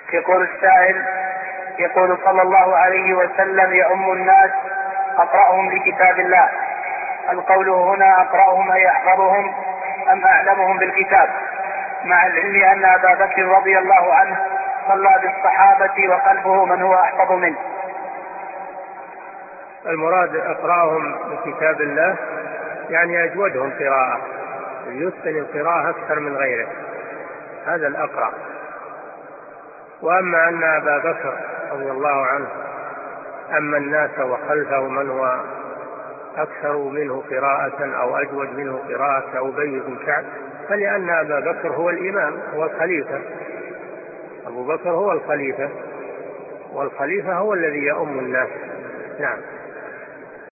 يقول السائل: يقول صلى الله عليه وسلم: يؤم الناس أقرأهم لكتاب الله. القول هنا أقرأهم أي أحفظهم أم أعلمهم بالكتاب، مع العلم أن أبا بكر رضي الله عنه صلى بالصحابة وخلفه من هو أحفظ منه؟ المراد أقرأهم بكتاب الله يعني أجودهم قراءة، يتقن القراءة أكثر من غيره، هذا الأقرأ. وأما أن أبا بكر رضي الله عنه أما الناس وخلفه من هو أكثر منه قراءة أو أجود منه قراءة كأبي بن كعب، فلأن أبا بكر هو الإمام، هو الخليفة. أبو بكر هو الخليفة، والخليفة هو الذي يؤم الناس. نعم.